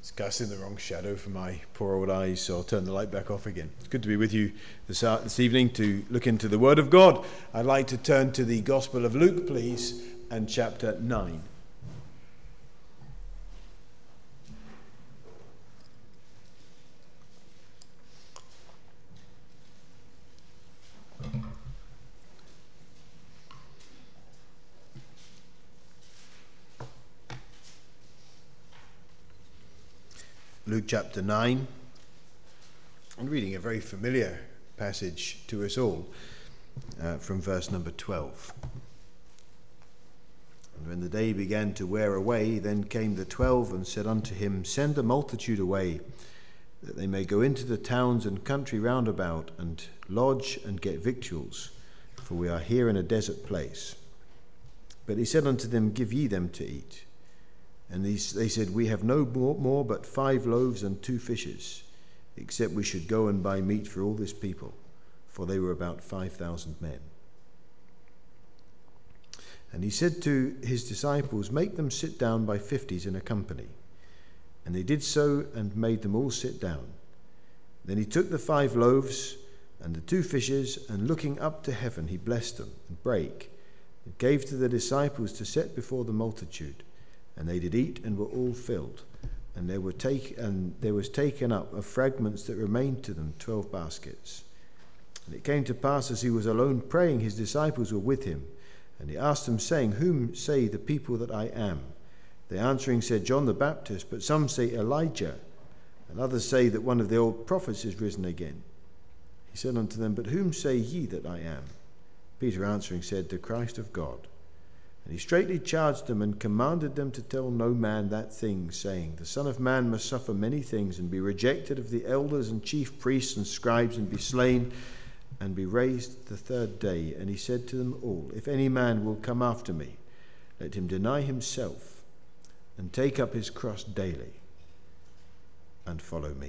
It's casting the wrong shadow for my poor old eyes, so I'll turn the light back off again. It's good to be with you this evening to look into the Word of God. I'd like to turn to the Gospel of Luke, please, and chapter 9. Luke chapter 9, I'm reading a very familiar passage to us all from verse number 12. And when the day began to wear away, then came the 12 and said unto him, Send the multitude away, that they may go into the towns and country round about, and lodge and get victuals, for we are here in a desert place. But he said unto them, Give ye them to eat. And they said, We have no more but 5 loaves and 2 fishes, except we should go and buy meat for all this people, for they were about 5,000 men. And he said to his disciples, Make them sit down by 50s in a company. And they did so, and made them all sit down. Then he took the 5 loaves and the 2 fishes, and looking up to heaven, he blessed them, and brake, and gave to the disciples to set before the multitude. And they did eat, and were all filled. And there was taken up of fragments that remained to them 12 baskets. And it came to pass, as he was alone praying, his disciples were with him. And he asked them, saying, Whom say the people that I am? They answering said, John the Baptist, but some say Elijah, and others say that one of the old prophets is risen again. He said unto them, But whom say ye that I am? Peter answering said, The Christ of God. And he straitly charged them and commanded them to tell no man that thing, saying, The Son of Man must suffer many things, and be rejected of the elders and chief priests and scribes, and be slain, and be raised the 3rd day. And he said to them all, If any man will come after me, let him deny himself, and take up his cross daily, and follow me.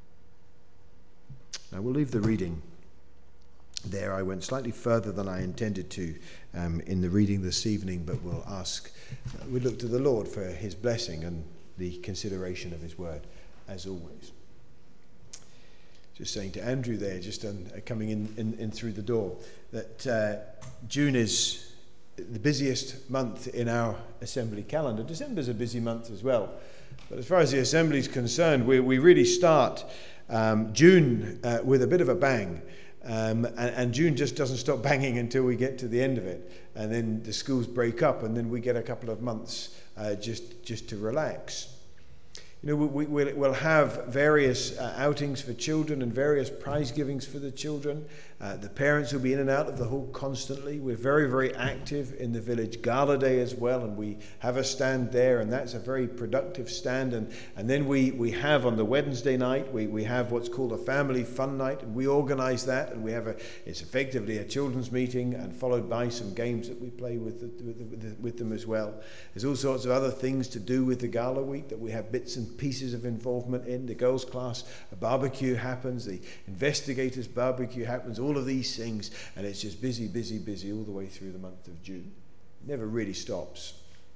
Now we'll leave the reading there. I went slightly further than I intended to in the reading this evening, but we look to the Lord for his blessing and the consideration of his word, as always. Just saying to Andrew there, just coming in through the door, that June is the busiest month in our assembly calendar. December's a busy month as well, but as far as the assembly is concerned, we really start June with a bit of a bang. And June just doesn't stop banging until we get to the end of it, and then the schools break up, and then we get a couple of months just to relax. You know, we'll have various outings for children and various prize givings for the children. The parents will be in and out of the hall constantly. We're very, very active in the village gala day as well, and we have a stand there, and that's a very productive stand. And then we have on the Wednesday night, we have what's called a family fun night, and we organise that, and it's effectively a children's meeting, and followed by some games that we play with them as well. There's all sorts of other things to do with the gala week that we have bits and pieces of involvement in. The girls' class, a barbecue happens, the investigators' barbecue happens, all of these things, and it's just busy, busy, busy all the way through the month of June. It never really stops.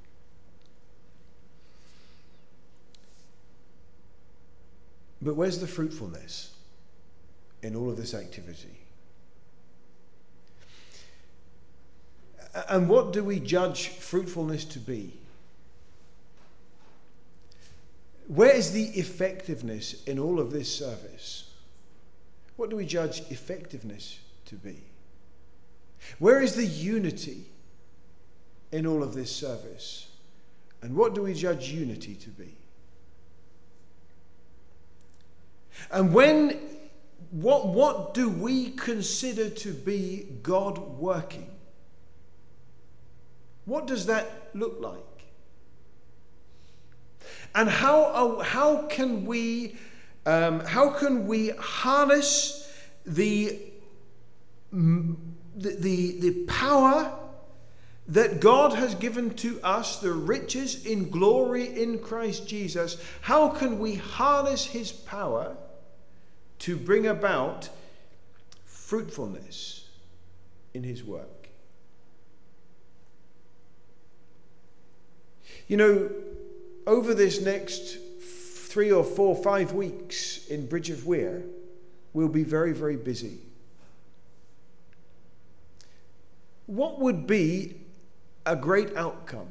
But where's the fruitfulness in all of this activity? And what do we judge fruitfulness to be? Where is the effectiveness in all of this service? What do we judge effectiveness to be? Where is the unity in all of this service? And what do we judge unity to be? And what do we consider to be God working? What does that look like? And how can we harness the power that God has given to us, the riches in glory in Christ Jesus? How can we harness his power to bring about fruitfulness in his work? You know, over this next 3 or 4, 5 weeks in Bridge of Weir will be very, very busy. What would be a great outcome?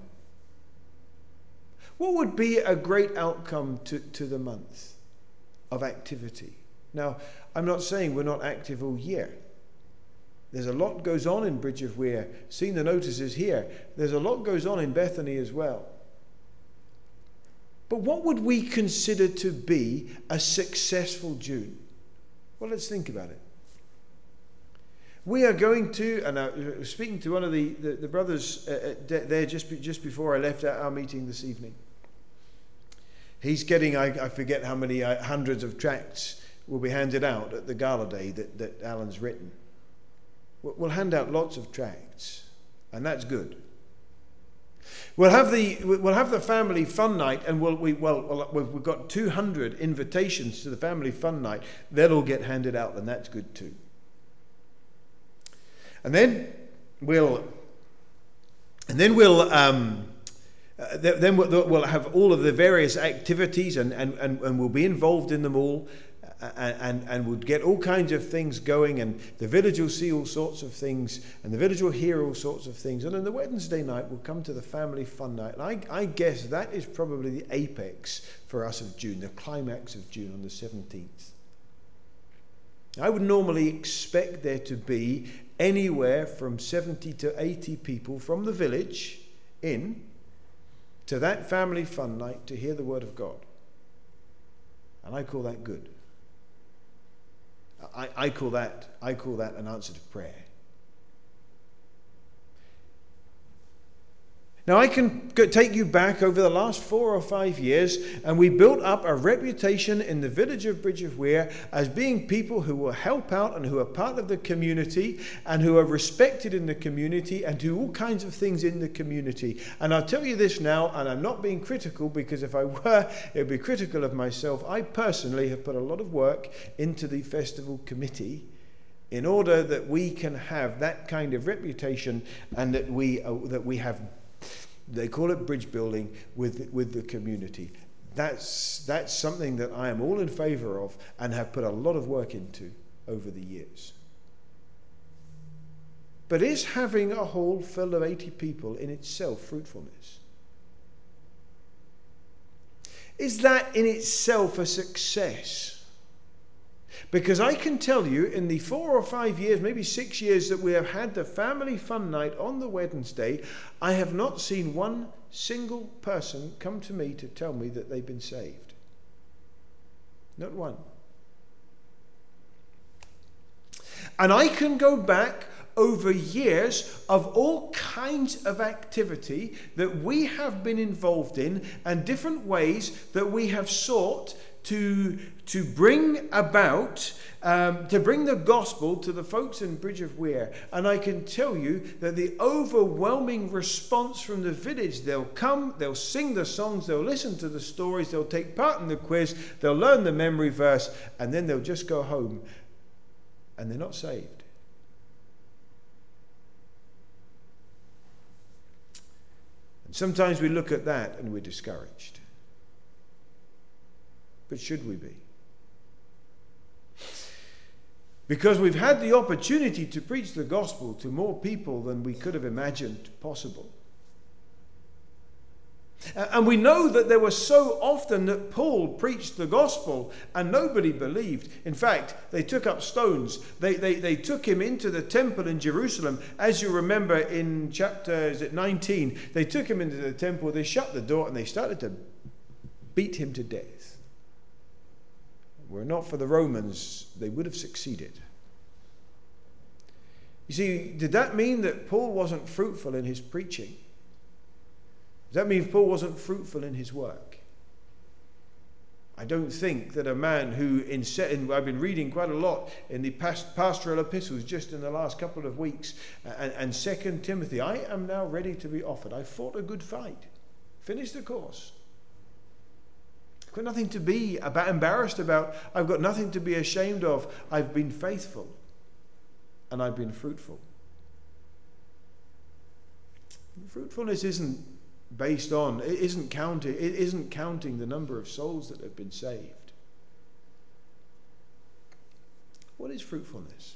What would be a great outcome to the month of activity? Now, I'm not saying we're not active all year. There's a lot goes on in Bridge of Weir. Seeing the notices here, there's a lot goes on in Bethany as well. But what would we consider to be a successful June? Well, let's think about it. We are going to, and I was speaking to one of the brothers there just before I left our meeting this evening. He's getting, I forget how many hundreds of tracts will be handed out at the gala day that Alan's written. We'll hand out lots of tracts, and that's good. We'll have the family fun night, and we've got 200 invitations to the family fun night. They'll all get handed out, and that's good too. And then we'll have all of the various activities, and we'll be involved in them all. And we'll get all kinds of things going, and the village will see all sorts of things, and the village will hear all sorts of things. And on the Wednesday night, we'll come to the family fun night. And I guess that is probably the apex for us of June, the climax of June on the 17th. I would normally expect there to be anywhere from 70 to 80 people from the village in to that family fun night to hear the word of God. And I call that good. I call that an answer to prayer. Now, I can take you back over the last 4 or 5 years, and we built up a reputation in the village of Bridge of Weir as being people who will help out and who are part of the community and who are respected in the community and do all kinds of things in the community. And I'll tell you this now, and I'm not being critical, because if I were, it would be critical of myself. I personally have put a lot of work into the festival committee in order that we can have that kind of reputation, and that we have. They call it bridge building with the community. That's something that I am all in favour of and have put a lot of work into over the years. But is having a hall full of 80 people in itself fruitfulness? Is that in itself a success? Because I can tell you, in the 4 or 5 years, maybe 6 years that we have had the family fun night on the Wednesday, I have not seen one single person come to me to tell me that they've been saved. Not one. And I can go back over years of all kinds of activity that we have been involved in, and different ways that we have sought to bring about, to bring the gospel to the folks in Bridge of Weir. And I can tell you that the overwhelming response from the village, they'll come, they'll sing the songs, they'll listen to the stories, they'll take part in the quiz, they'll learn the memory verse, and then they'll just go home, and they're not saved. And sometimes we look at that and we're discouraged. But should we be? Because we've had the opportunity to preach the gospel to more people than we could have imagined possible. And we know that there was so often that Paul preached the gospel and nobody believed. In fact, they took up stones. They took him into the temple in Jerusalem. As you remember in chapter 19, they took him into the temple, they shut the door, and they started to beat him to death. Were it not for the Romans, they would have succeeded. You see, did that mean that Paul wasn't fruitful in his preaching? Does that mean Paul wasn't fruitful in his work? I don't think that a man who, I've been reading quite a lot in the pastoral epistles just in the last couple of weeks, and 2 Timothy, I am now ready to be offered. I fought a good fight, finished the course. I've got nothing to be embarrassed about. I've got nothing to be ashamed of. I've been faithful and I've been fruitful. Fruitfulness isn't based on, it isn't counting the number of souls that have been saved. What is fruitfulness?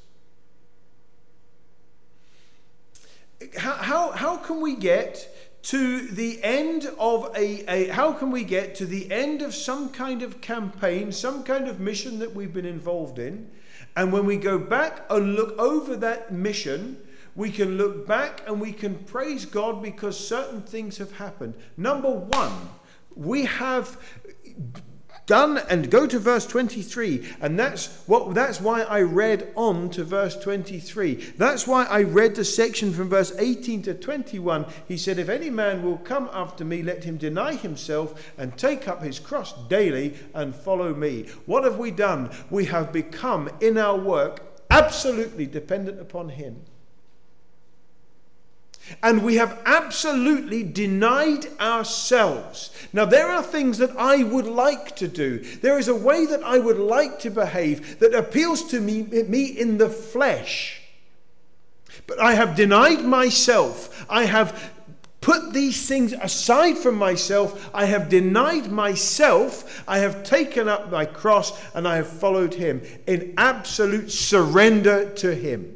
How can we get to the end of how can we get to the end of some kind of campaign, some kind of mission that we've been involved in, and when we go back and look over that mission, we can look back and we can praise God because certain things have happened. Number one, we have done, and go to verse 23, and that's why I read on to verse 23. That's why I read the section from verse 18 to 21. He said, if any man will come after me, let him deny himself and take up his cross daily and follow me. What have we done? We have become in our work absolutely dependent upon him. And we have absolutely denied ourselves. Now, there are things that I would like to do. There is a way that I would like to behave that appeals to me in the flesh. But I have denied myself. I have put these things aside from myself. I have denied myself. I have taken up my cross and I have followed him in absolute surrender to him.